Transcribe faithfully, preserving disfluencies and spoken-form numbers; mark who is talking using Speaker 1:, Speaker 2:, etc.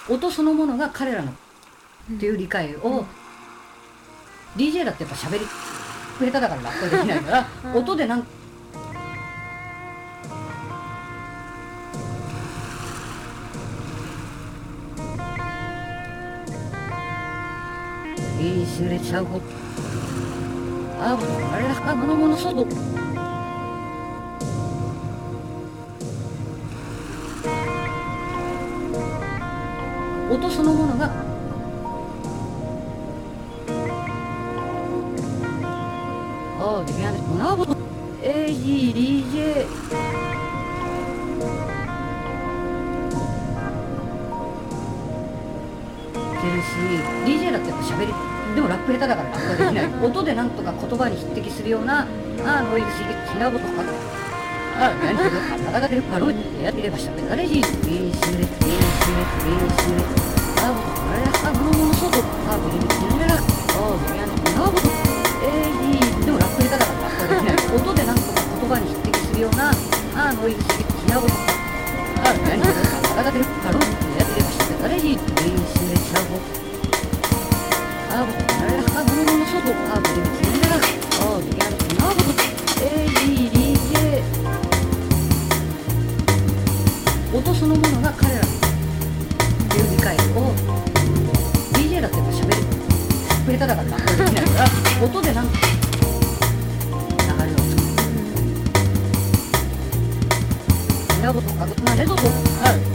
Speaker 1: 音そのものが彼らのっていう理解を、うん、ディージェー だってやっぱ喋り下手だからラップできないから、うん、音でなんかいいすれちゃうことあぶあれだか物々外音そのものがああできないですなぶ エージー ディージェー てるし ディージェー だってやっぱ喋りでもラップ下手だからラップができない音でなんとか言葉に匹敵するようなあノイズ刺激なことかあ何けど戦ってるパロディやってればしたって誰しビーシュレビーシュレビーシュレあぼとあれあ物々外あブリビキルレラあブリアンなぼと エージー でもラップ下手だからラップができない音でなんとか言葉に匹敵するようなあノイズ刺激なことかあ何けど戦ってるパロディやってればしたって誰しビーシュレシャボあぼとあれあ物々外あブリビキルレラあブリアンなぼと エージー ディージェー音そのものが彼らっていう理解を ディージェー だってやっぱ喋り下手だからラップできないから音でなんか流れを作るなことかなれどとある